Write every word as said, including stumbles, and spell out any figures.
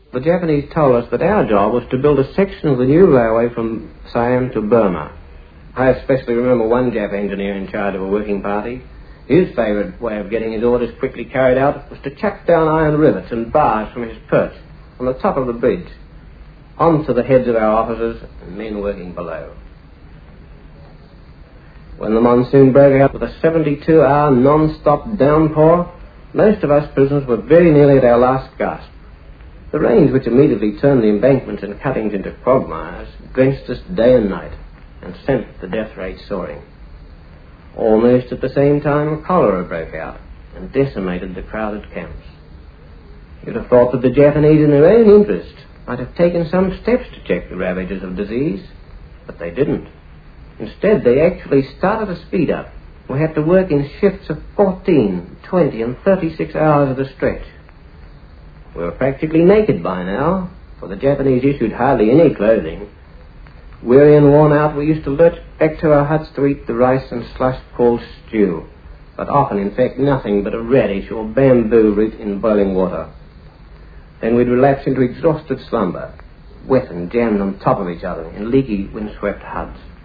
The Japanese told us that our job was to build a section of the new railway from Siam to Burma. I especially remember one Jap engineer in charge of a working party. His favourite way of getting his orders quickly carried out was to chuck down iron rivets and bars from his perch on the top of the bridge onto the heads of our officers and men working below. When the monsoon broke out with a seventy-two hour non-stop downpour, most of us prisoners were very nearly at our last gasp. The rains, which immediately turned the embankments and cuttings into quagmires, drenched us day and night and sent the death rate soaring. Almost at the same time, cholera broke out and decimated the crowded camps. You'd have thought that the Japanese, in their own interest, might have taken some steps to check the ravages of disease, but they didn't. Instead, they actually started a speed up. We had to work in shifts of fourteen, twenty and thirty-six hours at a stretch. We were practically naked by now, for the Japanese issued hardly any clothing. Weary and worn out, we used to lurch back to our huts to eat the rice and slush called stew, but often, in fact, nothing but a radish or bamboo root in boiling water. Then we'd relapse into exhausted slumber, wet and jammed on top of each other in leaky, windswept huts.